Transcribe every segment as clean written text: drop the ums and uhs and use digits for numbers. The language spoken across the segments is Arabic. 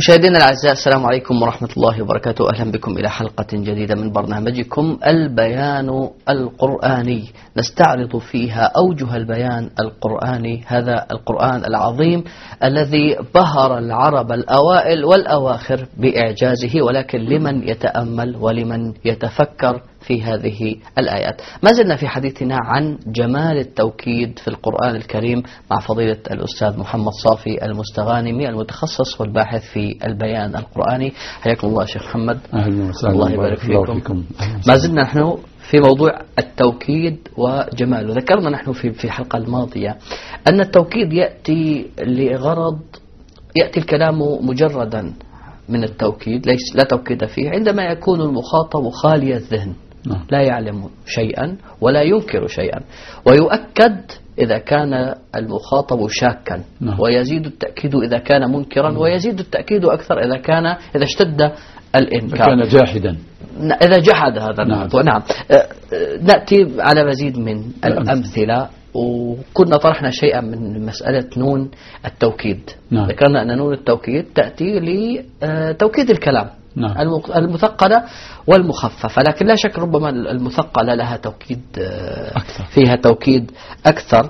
مشاهدينا الأعزاء، السلام عليكم ورحمة الله وبركاته. أهلا بكم إلى حلقة جديدة من برنامجكم البيان القرآني، نستعرض فيها أوجه البيان القرآني، هذا القرآن العظيم الذي بهر العرب الأوائل والأواخر بإعجازه، ولكن لمن يتأمل ولمن يتفكر في هذه الآيات. ما زلنا في حديثنا عن جمال التوكيد في القرآن الكريم مع فضيلة الأستاذ محمد صافي المستغانمي المتخصص والباحث في البيان القرآني. حياكم الله شيخ محمد. أهلا وسهلا. الله يبارك فيكم. ما زلنا نحن في موضوع التوكيد وجماله. ذكرنا نحن في الحلقة الماضية أن التوكيد يأتي لغرض، يأتي الكلام مجردا من التوكيد، لا توكيد فيه عندما يكون المخاطب خالي الذهن، لا يعلم شيئا ولا ينكر شيئا، ويؤكد إذا كان المخاطب شاكا، ويزيد التأكيد إذا كان منكرا، ويزيد التأكيد أكثر إذا اشتد الإنكار، كان جاحدا، إذا جحد هذا الموضوع. نعم. نأتي على مزيد من الأمثلة، وكنا طرحنا شيئا من مسألة نون التوكيد. ذكرنا أن نون التوكيد تأتي لتوكيد الكلام، المثقلة والمخففة، لكن لا شك ربما المثقلة لها توكيد أكثر، فيها توكيد أكثر.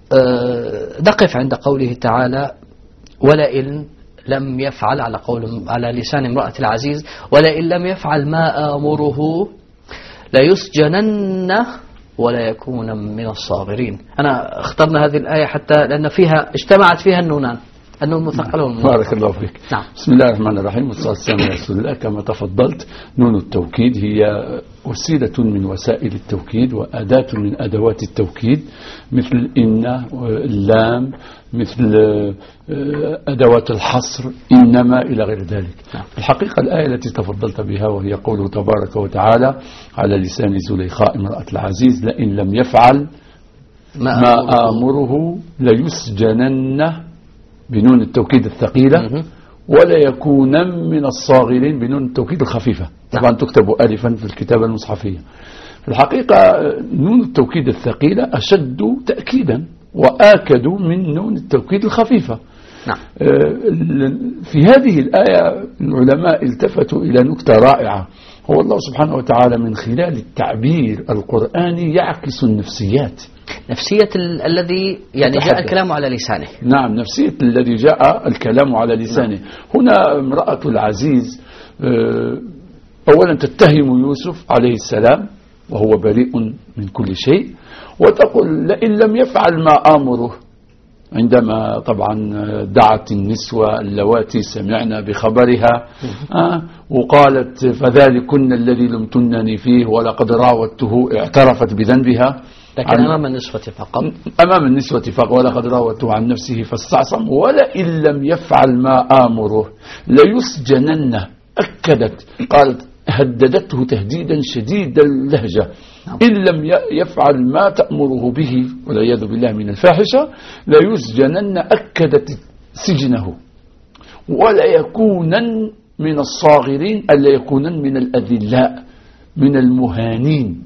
نقف عند قوله تعالى: ولئن لم يفعل، على لسان امرأة العزيز: ولئن لم يفعل ما آمره ليسجنن ولا يكون من الصاغرين. أنا اخترنا هذه الآية حتى لأن فيها اجتمعت فيها النونان، النون المثقلة والمخففة. بارك الله فيك. نعم. بسم الله الرحمن الرحيم، والصلاة والسلام على رسول الله. كما تفضلت، نون التوكيد هي وسيلة من وسائل التوكيد وأداة من أدوات التوكيد، مثل إن، اللام، مثل أدوات الحصر، إنما، إلى غير ذلك. الحقيقة الآية التي تفضلت بها وهي قوله تبارك وتعالى على لسان زليخاء امرأة العزيز: لئن لم يفعل ما آمره ليسجنن، بنون التوكيد الثقيلة، ولا يكون من الصاغرين بنون التوكيد الخفيفة. طبعا تكتب ألفا في الكتابة المصحفية. في الحقيقة نون التوكيد الثقيلة أشد تأكيدا وآكد من نون التوكيد الخفيفة. في هذه الآية العلماء التفتوا إلى نكتة رائعة، هو الله سبحانه وتعالى من خلال التعبير القرآني يعكس النفسيات، نفسية الذي يعني جاء الكلام على لسانه. نعم، نفسية الذي جاء الكلام على لسانه. هنا امرأة العزيز أولا تتهم يوسف عليه السلام وهو بريء من كل شيء، وتقول: لئن لم يفعل ما آمره، عندما طبعا دعت النسوة اللواتي سمعنا بخبرها وقالت: فذلكن الذي لمتنني فيه ولقد راودته، اعترفت بذنبها، لكن أمام النسوة فقط، أمام النسوة فقط، ولقد راودته عن نفسه فاستعصم، ولئن لم يفعل ما آمره ليسجنن، أكدت، قالت، هددته تهديدا شديد اللهجة: إن لم يفعل ما تأمره به والعياذ بالله من الفاحشة ليسجنن، أكدت سجنه، ولا يكونن من الصاغرين، ألا يكونن من الأذلاء، من المهانين.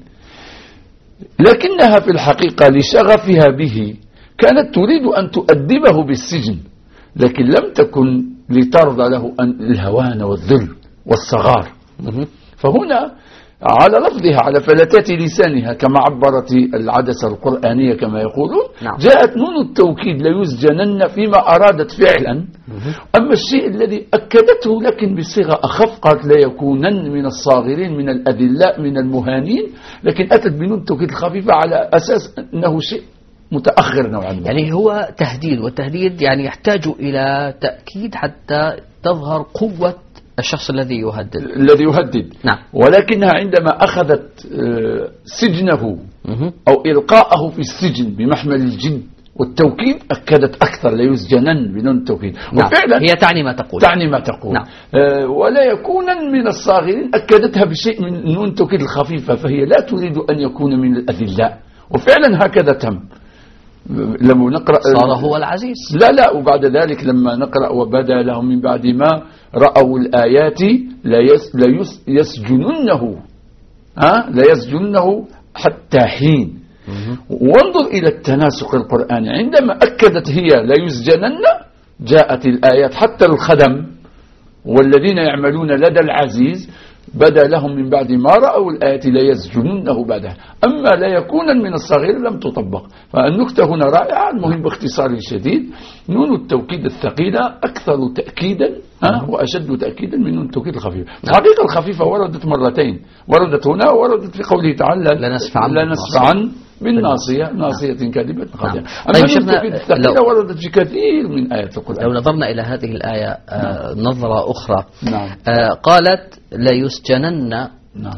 لكنها في الحقيقة لشغفها به كانت تريد أن تؤدبه بالسجن، لكن لم تكن لترضى له الهوان والذل والصغار. فهنا على لفظها، على فلتات لسانها، كما عبرت العدسة القرآنية كما يقولون، جاءت نون التوكيد ليسجنن فيما أرادت فعلا. أما الشيء الذي أكدته لكن بصيغة أخف، قالت: لا يكونن من الصاغرين، من الأذلاء، من المهانين، لكن أتت بنون التوكيد الخفيفة على أساس أنه شيء متأخر نوعا ما. يعني هو تهديد، والتهديد يعني يحتاج إلى تأكيد حتى تظهر قوة الشخص الذي يهدد. نعم. ولكنها عندما أخذت سجنه أو إلقاءه في السجن بمحمل الجد والتوكيد، أكدت أكثر: لا يسجنن بنون التوكيد. نعم. وفعلا هي تعني ما تقول. نعم. ولا يكونن من الصاغرين، أكدتها بشيء من نون التوكيد الخفيفة، فهي لا تريد أن يكون من الأذلاء، وفعلا هكذا تم. لما نقرأ صار هو العزيز. لا، وبعد ذلك لما نقرأ: وبدا لهم من بعد ما رأوا الآيات لا يسجننه حتى حين. وانظر إلى التناسق القرآني، عندما أكدت هي لا يسجنن، جاءت الآيات حتى الخدم والذين يعملون لدى العزيز بدا لهم من بعد ما رأوا الآية لا يسجنونه بعدها، أما لا يكون من الصغير لم تطبق. فالنكتة هنا رائعة. المهم باختصار شديد، نون التوكيد الثقيلة أكثر تأكيدا وأشد تأكيدا من نون التوكيد الخفيفة. الحقيقة الخفيفة وردت مرتين، وردت هنا ووردت في قوله تعالى لنسفعن بالناصية، ناصية كاذبة خاطئة. أما نون التوكيد الثقيلة وردت في كثير من آيات القرآن. لو نظرنا إلى هذه الآية نظرة أخرى، قالت ليسجنن،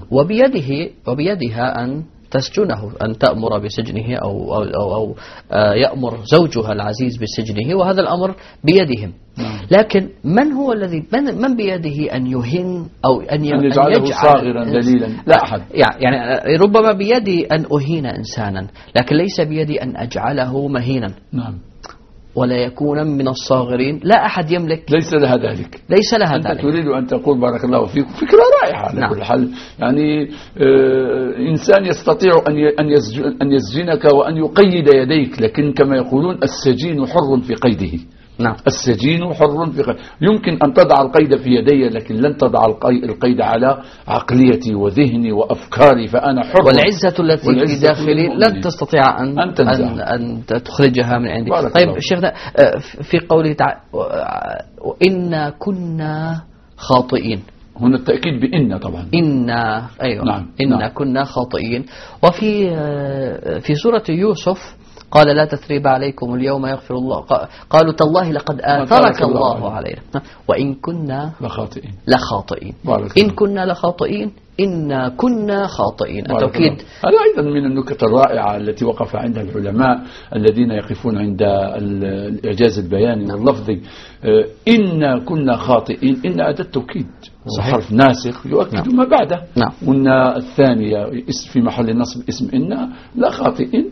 وبيدها أن تسجنه، أن تأمر بسجنه أو يأمر زوجها العزيز بسجنه، وهذا الأمر بيدهم. لكن من هو الذي من بيده أن يهن أو أن يجعله صاغرا دليلا؟ لا أحد. يعني ربما بيدي أن أهين إنسانا، لكن ليس بيدي أن أجعله مهينا. ولا يكون من الصاغرين، لا أحد يملك، ليس لها ذلك. أنت تريد أن تقول بارك الله فيك فكرة رائعة على كل حال. يعني إنسان يستطيع أن يسجنك وأن يقيد يديك، لكن كما يقولون السجين حر في قيده. السجين حر في قيده. يمكن أن تضع القيد في يدي، لكن لن تضع القيد على عقليتي وذهني وأفكاري، فأنا حر. والعزة التي في داخلي لن تستطيع أن تخرجها من عندي. طيب شيخنا، في قوله تعالى إنا كنا خاطئين، هنا التأكيد بإن طبعا. إنا كنا خاطئين. وفي سورة يوسف قال لا تثريب عليكم اليوم يغفر الله، قالوا تالله لقد آثرك الله علينا وإن كنا لخاطئين. إن كنا لخاطئين، إنا كنا خاطئين. التوكيد هذا أيضا من النكت الرائعة التي وقف عندها العلماء الذين يقفون عند الإعجاز البياني واللفظي. إنا كنا خاطئين، إن أداة توكيد، حرف ناسخ يؤكد ما بعده. وإن الثانية في محل نصب اسم إنا، لا خاطئين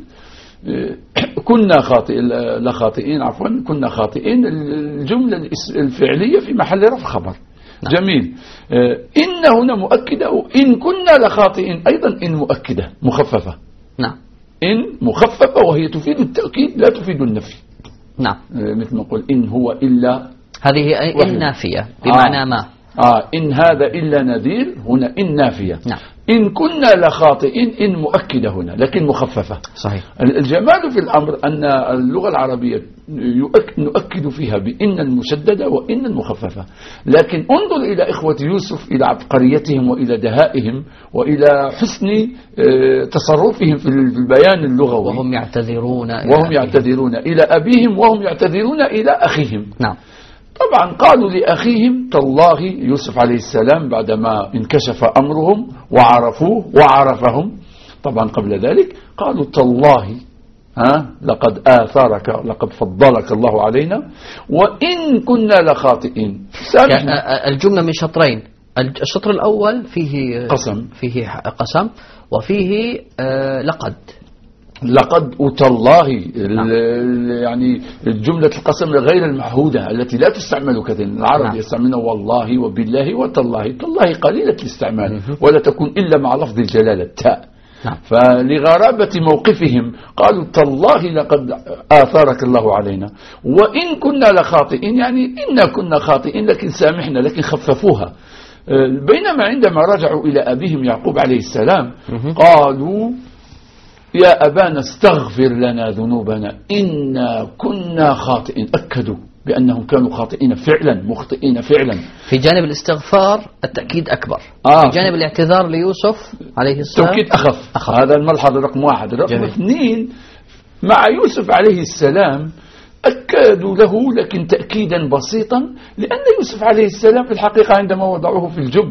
كنا خاطئين كنا خاطئين. الجملة الفعلية في محل رفع خبر. جميل. إن هنا مؤكدة، وإن كنا لخاطئين أيضا إن مؤكدة مخففة. إن مخففة وهي تفيد التأكيد لا تفيد النفي. مثل ما نقول إن هو إلا، هذه إن نافية بمعنى ما. إن هذا إلا نذير، هنا إن نافية. إن كنا لخاطئين، إن مؤكدة هنا لكن مخففة. صحيح. الجمال في الأمر أن اللغة العربية نؤكد فيها بإن المشددة وإن المخففة، لكن انظر إلى إخوة يوسف، إلى عبقريتهم وإلى دهائهم وإلى حسن تصرفهم في البيان اللغوي. وهم يعتذرون إلى أبيهم، وهم يعتذرون إلى أخيهم. طبعا قالوا لأخيهم تالله، يوسف عليه السلام بعدما انكشف أمرهم وعرفوه وعرفهم، طبعا قبل ذلك قالوا تالله لقد آثرك، لقد فضلك الله علينا وإن كنا لخاطئين. الجملة من شطرين، الشطر الأول فيه قسم وفيه لقد وتالله، يعني جملة القسم غير المعهودة التي لا تستعمل كثيرا. العرب يستعملون والله وبالله وتالله. تالله قليلة الاستعمال ولا تكون إلا مع لفظ الجلالة التاء. فلغرابة موقفهم قالوا تالله لقد آثرك الله علينا وإن كنا لخاطئين، يعني إنا كنا خاطئين لكن سامحنا، لكن خففوها. بينما عندما رجعوا إلى أبيهم يعقوب عليه السلام قالوا يا أبانا استغفر لنا ذنوبنا إنا كنا خاطئين. أكدوا بأنهم كانوا خاطئين فعلا، مخطئين فعلا. في جانب الاستغفار التأكيد أكبر. في جانب الاعتذار ليوسف عليه السلام التأكيد أخف. هذا الملحظ رقم 1. رقم 2، مع يوسف عليه السلام أكدوا له لكن تأكيدا بسيطا، لأن يوسف عليه السلام في الحقيقة عندما وضعوه في الجب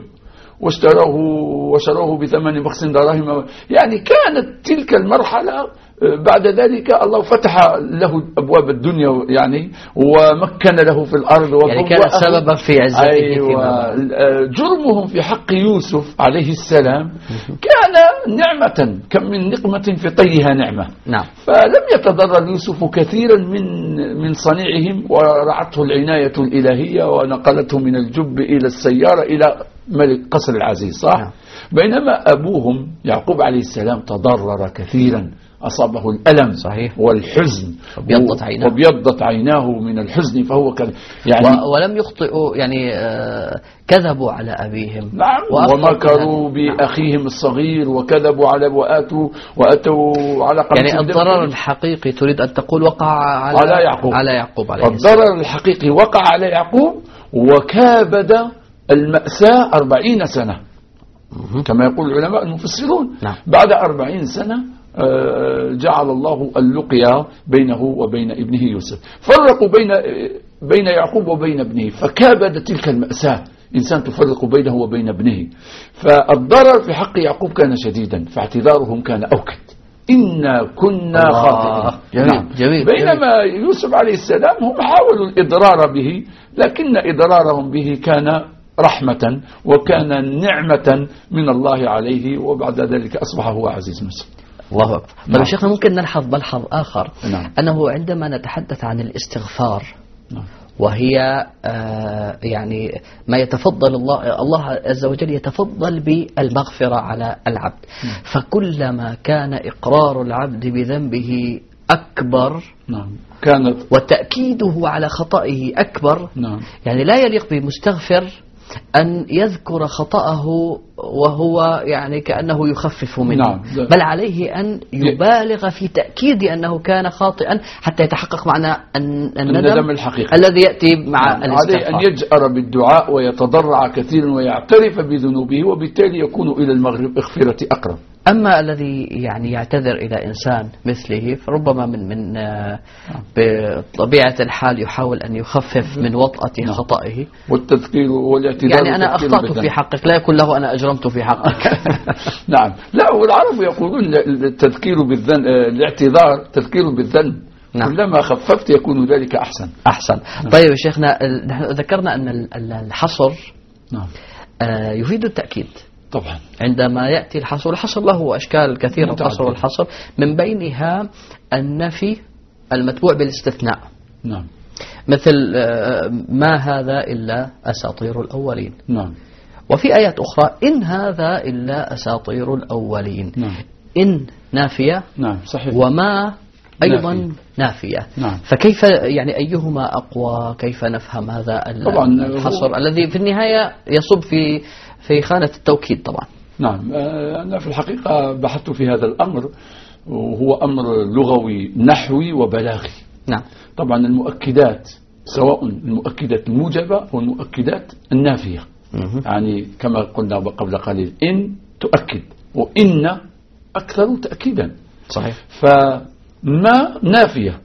وشروه بثمن بخس دراهم، يعني كانت تلك المرحلة. بعد ذلك الله فتح له أبواب الدنيا يعني ومكن له في الأرض، يعني كان سببا في عزته. جرمهم في حق يوسف عليه السلام كان نعمة، كم من نقمة في طيها نعمة. فلم يتضرر يوسف كثيرا من صنيعهم، ورعته العناية الإلهية ونقلته من الجب إلى السيارة إلى ملك قصر العزيز. صح؟ بينما أبوهم يعقوب عليه السلام تضرر كثيرا، أصابه الألم صحيح. والحزن وبيضت عيناه من الحزن، فهو كان يعني ولم يخطئوا يعني كذبوا على أبيهم. نعم، ومكروا بأخيهم الصغير وكذبوا على وأتوا على قميص يعني الضرر الحقيقي تريد أن تقول وقع على يعقوب عليه السلام. الضرر الحقيقي وقع على يعقوب، وكابد المأساة 40 سنة كما يقول العلماء المفسرون. نعم. بعد 40 سنة جعل الله اللقيا بينه وبين ابنه يوسف، فرقوا بين يعقوب وبين ابنه، فكابد تلك المأساة، إنسان تفرق بينه وبين ابنه. فالضرر في حق يعقوب كان شديدا، فاعتذارهم كان أوكد، إنا كنا خاطئين. جميل. جميل. بينما يوسف عليه السلام هم حاولوا الإضرار به، لكن إضرارهم به كان رحمة وكان نعمة من الله عليه، وبعد ذلك أصبح هو عزيز مصر. الله أكبر. طيب شيخنا، ممكن نلحظ ملحظ آخر. نعم. أنه عندما نتحدث عن الاستغفار، نعم. وهي يعني ما يتفضل الله عز وجل يتفضل بالمغفرة على العبد. فكلما كان إقرار العبد بذنبه أكبر، نعم، كانت وتأكيده على خطئه أكبر. نعم. يعني لا يليق بمستغفر أن يذكر خطأه وهو يعني كأنه يخفف منه. نعم. بل عليه أن يبالغ في تأكيد أنه كان خاطئا حتى يتحقق معنا الندم الحقيقي الذي يأتي مع الاستغفار. عليه أن يجأر بالدعاء ويتضرع كثيرا ويعترف بذنوبه، وبالتالي يكون إلى المغفرة أقرب. أما الذي يعني يعتذر إلى إنسان مثله، فربما من بطبيعة الحال يحاول أن يخفف من وطأة خطئه، والتذكير والاعتذار. يعني أنا أخطأت في حقك، لا يكون له أنا أجرمت في حقك. نعم. لا، والعرب يقولون التذكير بالذنب، الاعتذار تذكير بالذنب. نعم. كلما خففت يكون ذلك أحسن. طيب يا شيخنا، نحن ذكرنا أن الحصر نعم يفيد التأكيد. طبعا عندما يأتي الحصر له أشكال كثيرة، القصر والحصر، من بينها النفي المتبوع بالاستثناء. نعم. مثل ما هذا إلا أساطير الأولين. نعم. وفي آيات أخرى إن هذا إلا أساطير الأولين. نعم. إن نافية. نعم صحيح. وما أيضا نافية. نعم. فكيف يعني أيهما أقوى؟ كيف نفهم هذا الحصر الذي في النهاية يصب في خانة التوكيد طبعا؟ نعم. أنا في الحقيقة بحثت في هذا الأمر، وهو أمر لغوي نحوي وبلاغي. نعم. طبعا المؤكدات، سواء المؤكدات الموجبة والمؤكدات النافية، يعني كما قلنا قبل قليل، إن تؤكد، وإن أكثر تأكيدا. صحيح. فما نافية،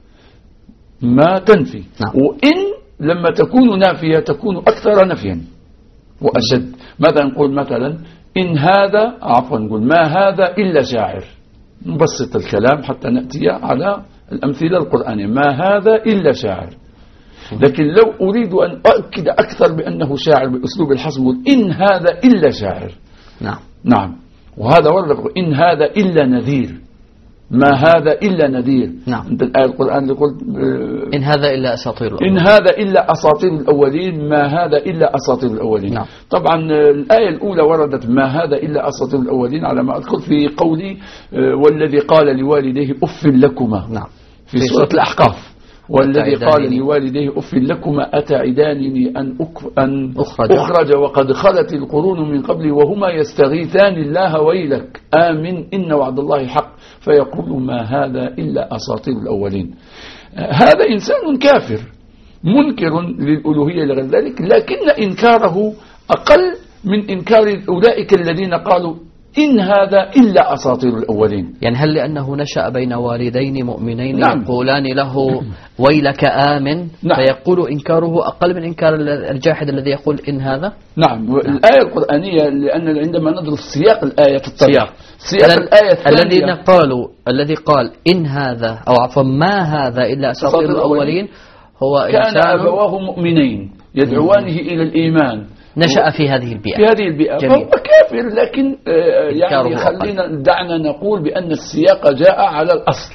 ما تنفي. نعم. وإن لما تكون نافية تكون أكثر نفيا وأشد. ماذا نقول مثلا؟ إن هذا، عفوا نقول ما هذا إلا شاعر. نبسط الكلام حتى نأتي على الأمثلة القرآنية. ما هذا إلا شاعر. لكن لو أريد أن أؤكد أكثر بأنه شاعر بأسلوب الحصر، إن هذا إلا شاعر. نعم. نعم. وهذا ورد إن هذا إلا نذير. ما هذا إلا نذير. نعم. أنت الآية القرآن اللي قلت إن هذا إلا أساطير الأولين. إن هذا إلا أساطير الأولين. ما هذا إلا أساطير الأولين. نعم. طبعا الآية الأولى وردت ما هذا إلا أساطير الأولين على ما أذكر في قولي والذي قال لوالديه أف لكما. نعم. في سورة الأحقاف. والذي قال لوالديه أف لكما أتعدانني أن أخرج وقد خلت القرون من قبلي وهما يستغيثان الله ويلك آمن إن وعد الله حق فيقول ما هذا إلا أساطير الأولين. هذا إنسان كافر منكر للألوهية لغير ذلك، لكن إنكاره أقل من إنكار أولئك الذين قالوا إن هذا إلا أساطير الأولين. يعني هل لأنه نشأ بين والدين مؤمنين نعم. يقولان له ويلك آمن، نعم. فيقول إنكاره أقل من إنكار الجاحد الذي يقول إن هذا؟ نعم. الآية القرآنية، لأن عندما ندرس سياق الآية في الطريق، سياق الآية الثانية الذي قال إن هذا، أو عفوا ما هذا إلا أساطير الأولين، هو كان أبواه مؤمنين يدعوانه إلى الإيمان، نشأ في هذه البيئة. فهو كافر. لكن يعني دعنا نقول بأن السياق جاء على الأصل.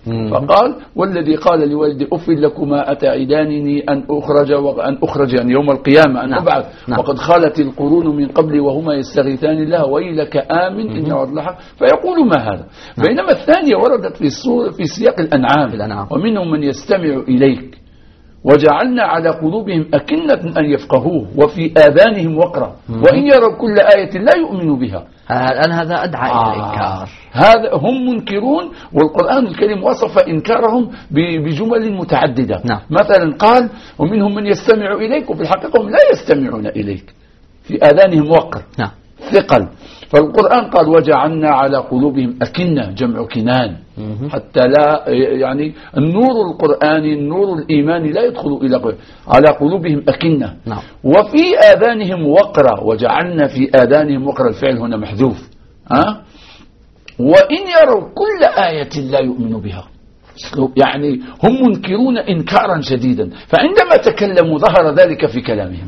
فقال والذي قال لوالدي أف لكما أتعدانني أن أخرج يعني يوم القيامة أن أبعث وقد خالت القرون من قبلي وهما يستغيثان الله ويلك آمن إن وعد الله حق فيقول ما هذا. بينما الثانية وردت في سياق الأنعام ومنهم من يستمع إليك وجعلنا على قلوبهم أكنة أن يفقهوه وفي آذانهم وقرا وإن يروا كل آية لا يؤمنوا بها. الآن هذا أدعى إلى الإنكار. هذا هم منكرون، والقرآن الكريم وصف إنكارهم بجمل متعددة. مثلا قال ومنهم من يستمع إليك وفي الحقيقة هم لا يستمعون إليك، في آذانهم وقر ثقل. فالقرآن قال وجعلنا على قلوبهم أكنة جمع كنان حتى لا يعني النور القرآني النور الإيماني لا يدخل إلى على قلوبهم أكنة وفي آذانهم وقرا وجعلنا في آذانهم وقرا الفعل هنا محذوف وإن يروا كل آية لا يؤمنوا بها. يعني هم منكرون إنكارا شديدا، فعندما تكلموا ظهر ذلك في كلامهم.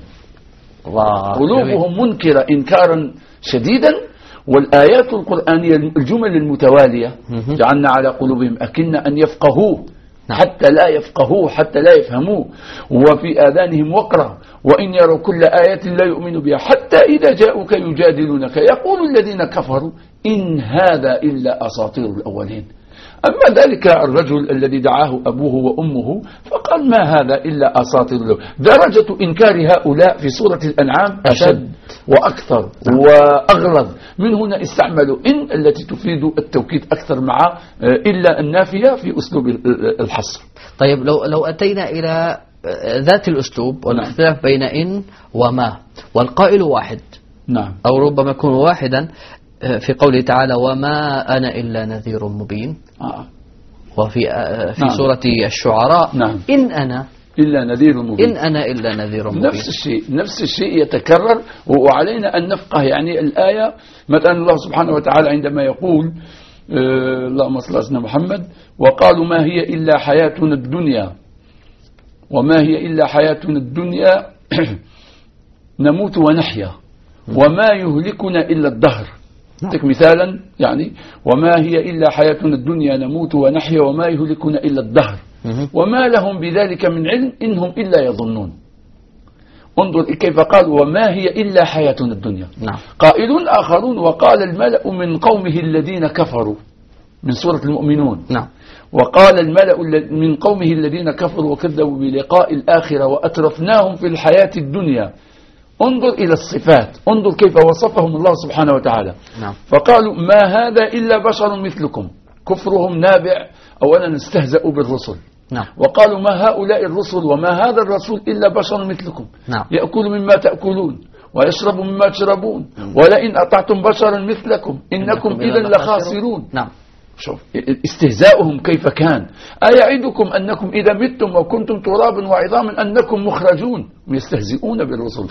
قلوبهم منكرة إنكارا شديدا، والآيات القرآنية الجمل المتوالية جعلنا على قلوبهم أكنة أن يفقهوه حتى لا يفقهوه حتى لا يفهموه وفي آذانهم وقرا وإن يروا كل آية لا يؤمنوا بها حتى إذا جاءوك يجادلونك يقول الذين كفروا إن هذا إلا أساطير الأولين. أما ذلك الرجل الذي دعاه أبوه وأمه فقال ما هذا إلا أساطير الأولين. درجة إنكار هؤلاء في سورة الأنعام أشد وأكثر وأغلظ. من هنا استعملوا إن التي تفيد التوكيد أكثر مع إلا النافية في أسلوب الحصر. طيب لو أتينا إلى ذات الأسلوب والاختلاف بين إن وما والقائل واحد أو ربما يكون واحدا في قوله تعالى وما أنا إلا نذير مبين وفي سورة الشعراء إن أنا إلا نذير مبين إن أنا إلا نذير مبين. نفس الشيء يتكرر، وعلينا أن نفقه يعني الآية. مثلا الله سبحانه وتعالى عندما يقول اللهم صل على سيدنا محمد وقالوا ما هي إلا حياتنا الدنيا وما هي إلا حياتنا الدنيا نموت ونحيا وما يهلكنا إلا الدهر. مثالا يعني وما هي إلا حياتنا الدنيا نموت ونحيا وما يهلكنا إلا الدهر وما لهم بذلك من علم إنهم إلا يظنون. انظر كيف قال وما هي إلا حياتنا الدنيا. قائلون آخرون وقال الملأ من قومه الذين كفروا من سورة المؤمنون وقال الملأ من قومه الذين كفروا وكذبوا بلقاء الآخرة وأترفناهم في الحياة الدنيا. انظر إلى الصفات، انظر كيف وصفهم الله سبحانه وتعالى. فقالوا ما هذا إلا بشر مثلكم. كفرهم نابع أولا استهزأوا بالرسل وقالوا ما هؤلاء الرسل وما هذا الرسول إلا بشر مثلكم يأكل مما تأكلون ويشرب مما تشربون ولئن أطعتم بشرا مثلكم إنكم إذا لخاسرون. شوف استهزاؤهم كيف كان. أيعدكم أنكم إذا متم وكنتم ترابا وعظاما أنكم مخرجون. يستهزئون بالرسل.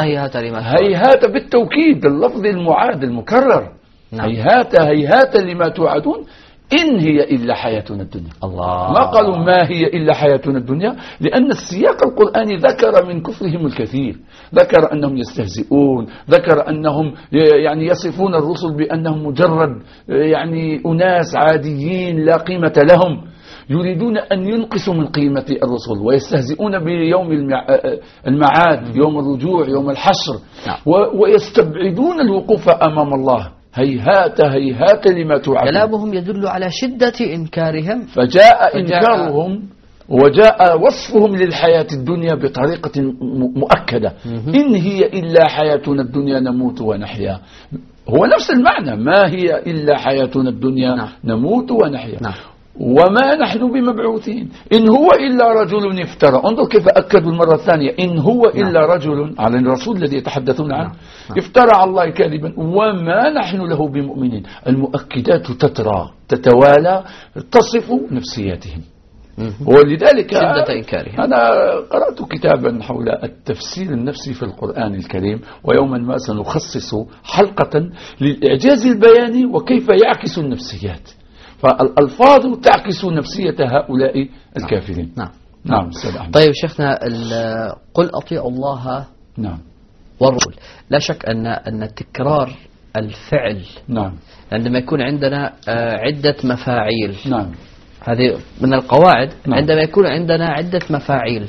هيهات بالتوكيد اللفظ المعاد المكرر. هيهات لما توعدون إن هي إلا حياتنا الدنيا. ما قالوا ما هي إلا حياتنا الدنيا لأن السياق القرآني ذكر من كفرهم الكثير. ذكر أنهم يستهزئون، ذكر أنهم يعني يصفون الرسل بأنهم مجرد يعني أناس عاديين لا قيمة لهم. يريدون أن ينقصوا من قيمة الرسل ويستهزئون بيوم المعاد يوم الرجوع يوم الحشر ويستبعدون الوقوف أمام الله. هيهات لما توعدون. كلامهم يدل على شدة إنكارهم. فجاء إنكارهم وجاء وصفهم للحياة الدنيا بطريقة مؤكدة. إن هي إلا حياتنا الدنيا نموت ونحيا. هو نفس المعنى ما هي إلا حياتنا الدنيا نموت ونحيا وما نحن بمبعوثين إن هو إلا رجل افترى. انظر كيف أكدوا المرة الثانية إن هو إلا رجل على الرسول الذي يتحدثون عنه افترى على الله كذبا وما نحن له بمؤمنين. المؤكدات تترى تتوالى تصف نفسياتهم. ولذلك أنا قرأت كتابا حول التفسير النفسي في القرآن الكريم ويوما ما سنخصص حلقة للإعجاز البياني وكيف يعكس النفسيات. فالألفاظ تعكس نفسية هؤلاء الكافرين. نعم. طيب شيخنا قل أطيعوا الله والرسول. لا شك أن تكرار الفعل عندما يكون عندنا عدة مفاعيل هذه من القواعد. نعم. عندما يكون عندنا عدة مفاعيل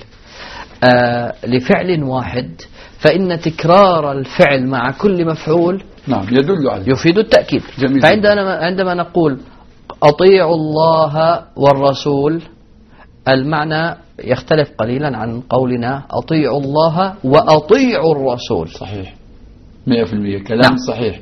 لفعل واحد، فإن تكرار الفعل مع كل مفعول نعم يدل عليه يفيد التأكيد. جميل. فعندما نقول أطيعوا الله والرسول، المعنى يختلف قليلا عن قولنا أطيعوا الله وأطيعوا الرسول. صحيح 100% كلام صحيح.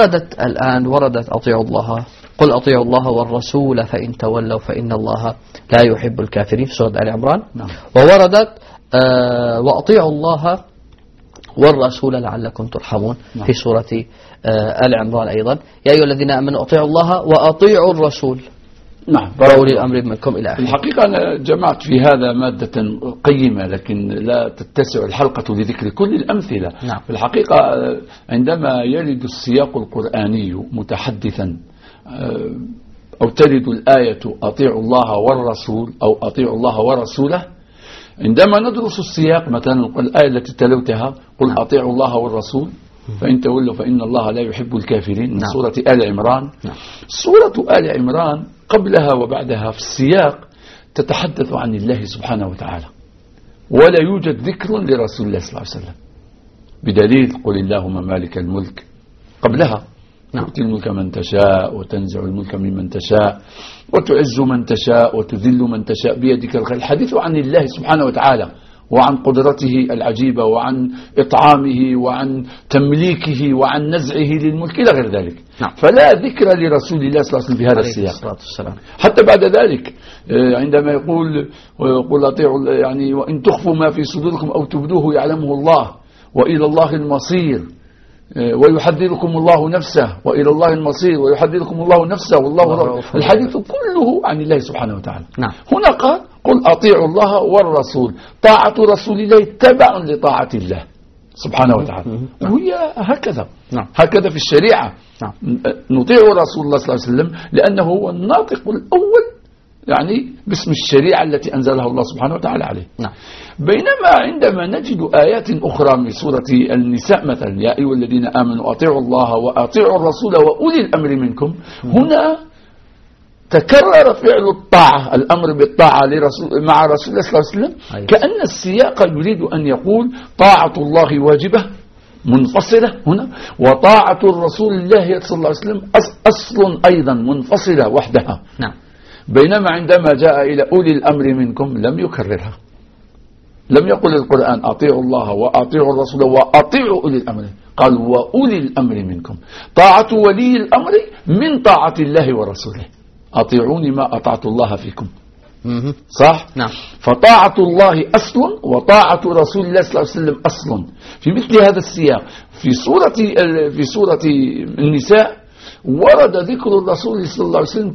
وردت أطيعوا الله، قل أطيعوا الله والرسول فإن تولوا فإن الله لا يحب الكافرين في سورة آل عمران. نعم. ووردت وأطيعوا الله والرسول لعلكم ترحمون. نعم. في سورة آل عمران أيضا يا أيها الذين آمنوا أطيعوا الله وأطيعوا الرسول نعم وأولي الأمر منكم إلى آخره. الحقيقة أنا جمعت في هذا مادة قيمة، لكن لا تتسع الحلقة لذكر كل الأمثلة. نعم. في الحقيقة عندما يرد السياق القرآني متحدثا أو ترد الآية أطيعوا الله والرسول أو أطيعوا الله ورسوله، عندما ندرس السياق مثلا الآية التي تلوتها قل أطيعوا الله والرسول فإن تولوا فإن الله لا يحب الكافرين من سورة آل عمران. سورة آل عمران قبلها وبعدها في السياق تتحدث عن الله سبحانه وتعالى، ولا يوجد ذكر لرسول الله صلى الله عليه وسلم، بدليل قل اللهم مالك الملك قبلها تؤتي الملك من تشاء وتنزع الملك ممن تشاء وتعز من تشاء وتذل من تشاء بيدك الخير. الحديث عن الله سبحانه وتعالى وعن قدرته العجيبة وعن إطعامه وعن تمليكه وعن نزعه للملك إلى غير ذلك. فلا ذكر لرسول الله صلى الله عليه وسلم في هذا السياق. حتى بعد ذلك عندما يقول قل أطيعوا يعني وإن تخفوا ما في صدوركم أو تبدوه يعلمه الله وإلى الله المصير ويحذركم الله نفسه وإلى الله المصير ويحذركم الله نفسه والله الحديث كله عن الله سبحانه وتعالى. هنا قل أطيعوا الله والرسول، طاعة رسول الله تبع لطاعة الله سبحانه وتعالى. وهي هكذا هكذا في الشريعة. نطيع رسول الله صلى الله عليه وسلم لأنه هو الناطق الأول يعني باسم الشريعة التي أنزلها الله سبحانه وتعالى عليه. بينما عندما نجد آيات أخرى من سورة النساء مثلا يا أيها الذين آمنوا أطيعوا الله وأطيعوا الرسول وأولي الأمر منكم، هنا تكرر فعل الطاعة، الأمر بالطاعة مع رسول الله صلى الله عليه وسلم، كأن السياق يريد أن يقول طاعة الله واجبة منفصلة هنا، وطاعة الرسول الله صلى الله عليه وسلم أصل أيضا منفصلة وحدها. بينما عندما جاء إلى أولي الأمر منكم لم يكررها، لم يقل القرآن أطيعوا الله وأطيعوا الرسول وأطيعوا أولي الأمر، قال وأولي الأمر منكم. طاعة ولي الأمر من طاعة الله ورسوله، أطيعوني ما أطعت الله فيكم. صح؟ فطاعة الله أصل وطاعة رسول الله صلى الله عليه وسلم أصل. في مثل هذا السياق في سورة النساء ورد ذكر الرسول صلى الله عليه وسلم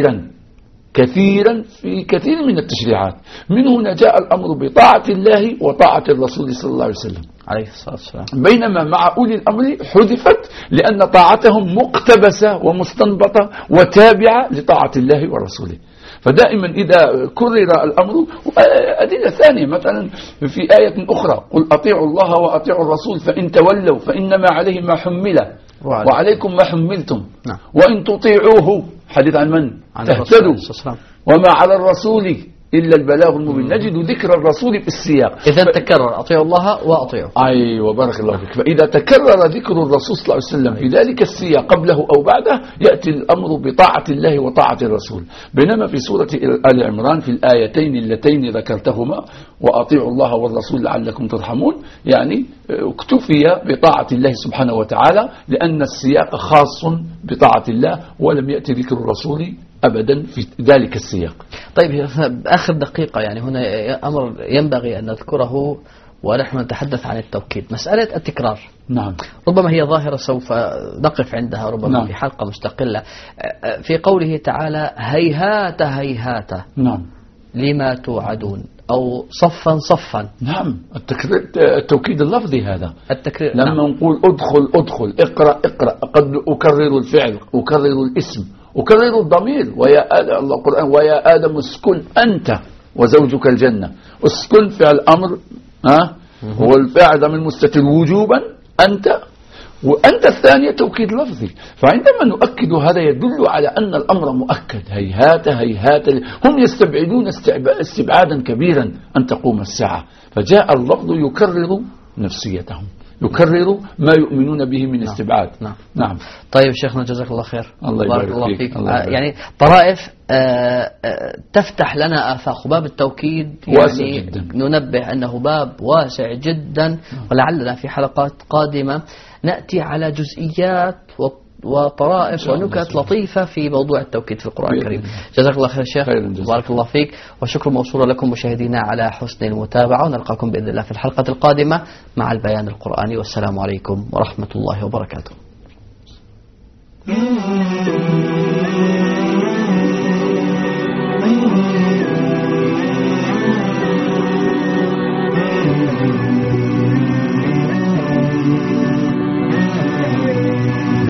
كثيرا في كثير من التشريعات. من هنا جاء الأمر بطاعة الله وطاعة الرسول صلى الله عليه وسلم عليه الصلاة والسلام، بينما مع أولي الأمر حذفت لأن طاعتهم مقتبسة ومستنبطة وتابعة لطاعة الله ورسوله. فدائما إذا كرر الأمر أدلة ثانية مثلا في آية أخرى قل أطيعوا الله وأطيعوا الرسول فإن تولوا فإنما عليه ما حمل وعليكم ما حملتم وإن تطيعوه، حديث عن من؟ تهتدوا وما على الرسول إلا البلاغ المبين. نجد ذكر الرسول في السياق. إذا تكرر أطيعوا الله وأطيعوا. أيوة بارك الله فيك. فإذا تكرر ذكر الرسول صلى الله عليه وسلم في ذلك السياق قبله أو بعده يأتي الأمر بطاعة الله وطاعة الرسول. بينما في سورة آل عمران في الآيتين اللتين ذكرتهما وأطيعوا الله والرسول لعلكم ترحمون، يعني اكتفي بطاعة الله سبحانه وتعالى لأن السياق خاص بطاعة الله ولم يأتي ذكر الرسول أبدا في ذلك السياق. طيب آخر دقيقة، يعني هنا أمر ينبغي أن نذكره ونحن نتحدث عن التوكيد، مسألة التكرار. ربما هي ظاهرة سوف نقف عندها ربما في حلقة مستقلة. في قوله تعالى هيهات هيهات لما توعدون أو صفا صفا. التوكيد اللفظي هذا التكرير. لما نقول أدخل اقرأ قد أكرر الفعل أكرر الاسم أكرر الضمير ويا آدم القرآن ويا آدم اسكن أنت وزوجك الجنة. اسكن فعل أمر هو الفاعل من مستتر وجوبا أنت وأنت الثانية توكيد لفظي. فعندما نؤكد هذا يدل على أن الأمر مؤكد. هيهات هم يستبعدون استبعادا كبيرا أن تقوم الساعة، فجاء اللفظ يكرر نفسيتهم، يكرر ما يؤمنون به من استبعاد. نعم. طيب شيخنا جزاك الله خير. الله يبارك فيك. يعني طرائف تفتح لنا آفاق. باب التوكيد يعني ننبه أنه باب واسع جدا، ولعلنا في حلقات قادمة نأتي على جزئيات وطرائف ونكت لطيفة في موضوع التوكيد في القرآن الكريم. جزاك الله خير الشيخ، بارك الله فيك، وشكر موصول لكم مشاهدينا على حسن المتابعة، ونلقاكم بإذن الله في الحلقة القادمة مع البيان القرآني، والسلام عليكم ورحمة الله وبركاته.